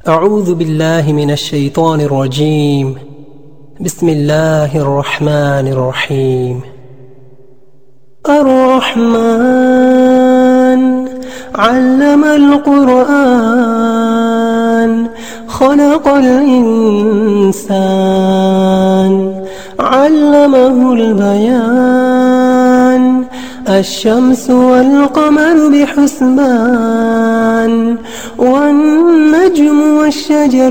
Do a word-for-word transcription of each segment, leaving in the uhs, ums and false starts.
أعوذ بالله من الشيطان الرجيم. بسم الله الرحمن الرحيم. الرحمن علم القرآن خلق الإنسان علمه البيان الشمس والقمر بحسبان والنجم والشجر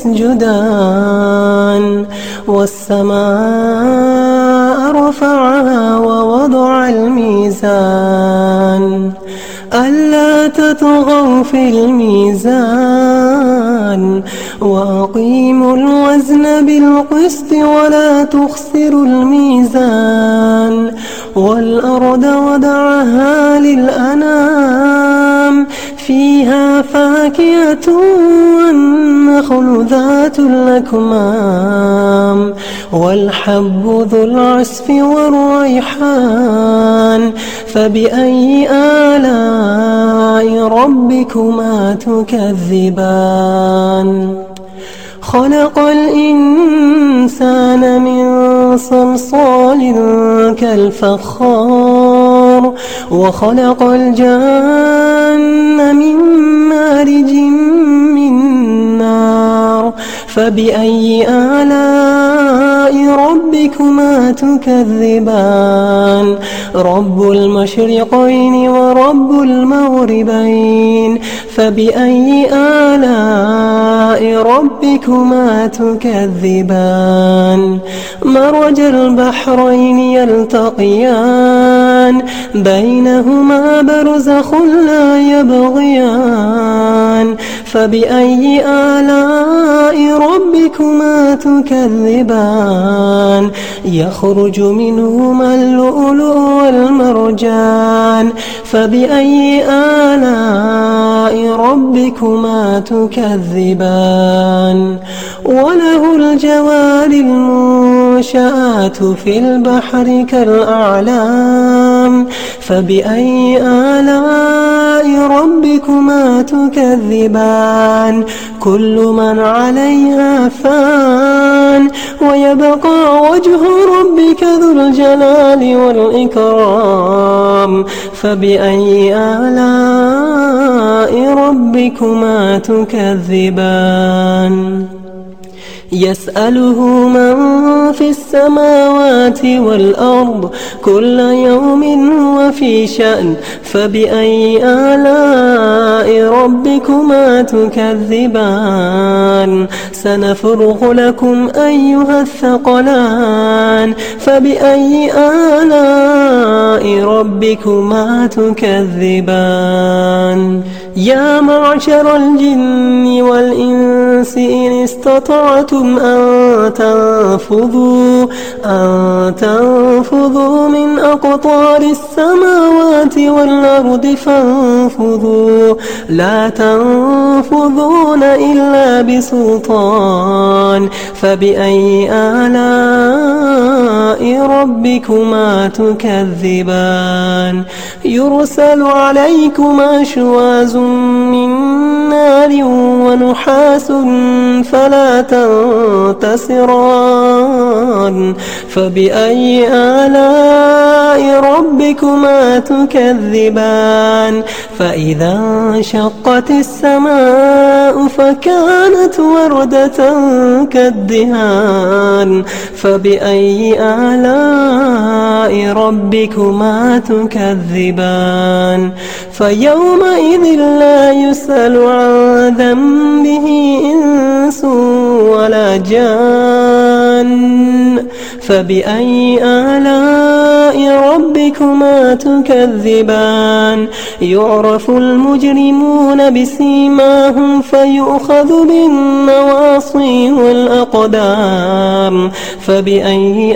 يسجدان والسماء رفعها ووضع الميزان ألا تطغوا في الميزان وأقيموا الوزن بالقسط ولا تخسروا الميزان والأرض وضعها للأنام فيها فاكهة والنخل ذات الأكمام والحب ذو العصف والريحان فبأي آلاء ربكما تكذبان خلق الإنسان من صلصال كالفخار وخلق الجن من مارج من نار فبأي آلاء ربكما تكذبان رب المشرقين ورب المغربين فبأي آلاء ربكما تكذبان مرج البحرين يلتقيان بينهما برزخ لا يبغيان فبأي آلاء ربكما تكذبان يخرج منهما اللؤلؤ والمرجان فبأي آلاء ربكما تكذبان وله الجوار المنشآت في البحر كالأعلام فبأي آلاء ربكما تكذبان كل من عليها فان ويبقى وجه ربك ذو الجلال والإكرام فبأي آلاء ربكما تكذبان يسأله من في السماوات والأرض كل يوم هو في شأن فبأي آلاء ربكما تكذبان سنفرغ لكم أيها الثقلان فبأي آلاء ربكما تكذبان يا معشر الجن والإنس إن استطعتم أن تنفذوا أن تنفذوا من أقطار السماوات والأرض فانفذوا لا تنفذون إلا بسلطان فبأي آلاء ربكما تكذبان يرسل عليكما شواظ من نار ونحاس فلا تنتصران فبأي آلاء ربكما تكذبان فإذا انشقت السماء فكانت وردة كالدهان فبأي آلاء ربكما تكذبان فيومئذ لا يسأل عن ذنبه إنس ولا جان فبأي آلاء ربكما تكذبان يعرف المجرمون بسيماهم فيؤخذ بالنواصي والأقدام فبأي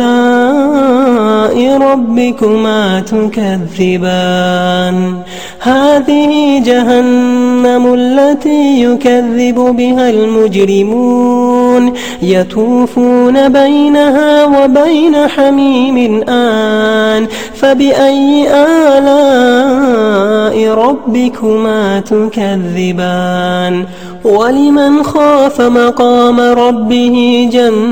آلاء ربكما تكذبان هذه جهنم جهنم التي يكذب بها المجرمون يطوفون بينها وبين حميم آن فبأي آلاء ربكما تكذبان ولمن خاف مقام ربه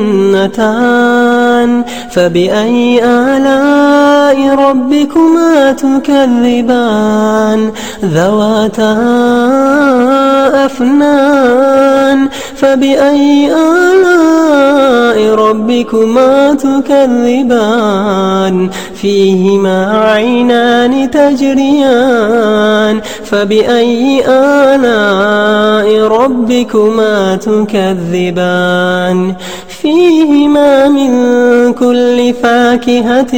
جنتان فبأي آلاء ربكما تكذبان ذواتا أفنان فبأي آلاء ربكما تكذبان فيهما عينان تجريان فبأي آلاء ربكما تكذبان فيهما من كل فاكهة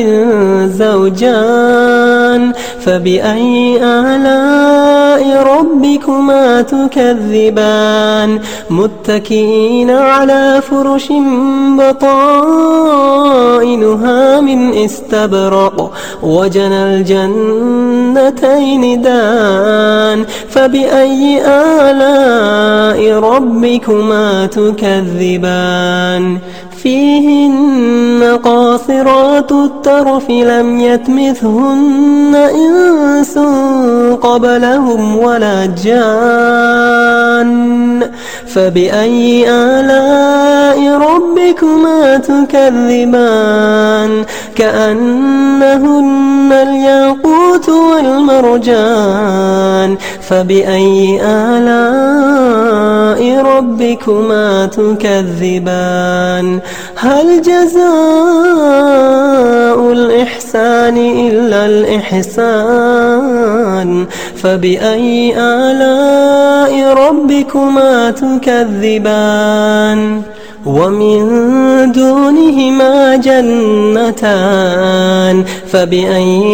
زوجان فبأي آلاء ربكما تكذبان متكئين على فرش بطائنها من استبرق وجنى الجنتين دان فبأي آلاء ربكما تكذبان فيهن قاصرات الطرف لم يطمثهن إنس قبلهم ولا جان فبأي آلاء ربكما تكذبان كأنهن الياقوت والمرجان فبأي آلاء ربكما تكذبان هل جزاء الإحسان إلا الإحسان فبأي آلاء ربكما تكذبان ومن دونهما جنتان فبأي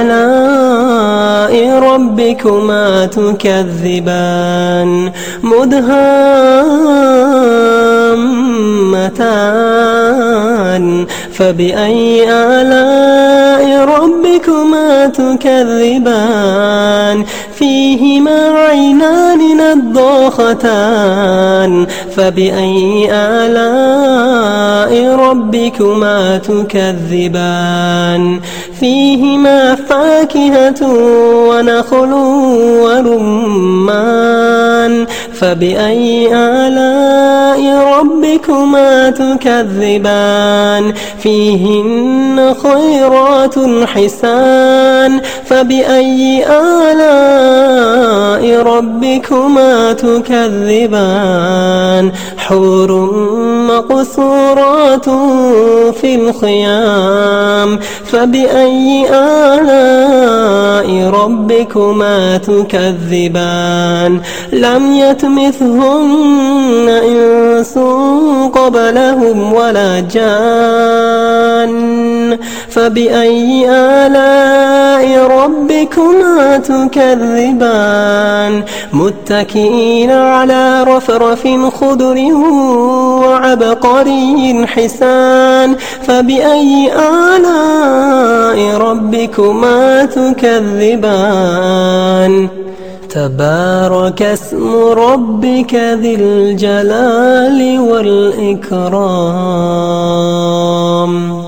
آلاء ربكما تكذبان مدهامتان فبأي آلاء ربكما تكذبان فيهما عينان نضاختان فبأي آلاء ربكما تكذبان فيهما فاكهة ونخل ورمان فبأي آلاء ربكما تكذبان فيهن خيرات حسان فبأي آلاء ربكما تكذبان حور مقصورات في الخيام فبأي آلاء ربكما تكذبان لم يطمثهن إنس قبلهم ولا جان فبأي آلاء ربكما تكذبان متكئين على رفرف خضر وعبقري حسان فبأي آلاء ربكما تكذبان تبارك اسم ربك ذي الجلال والإكرام.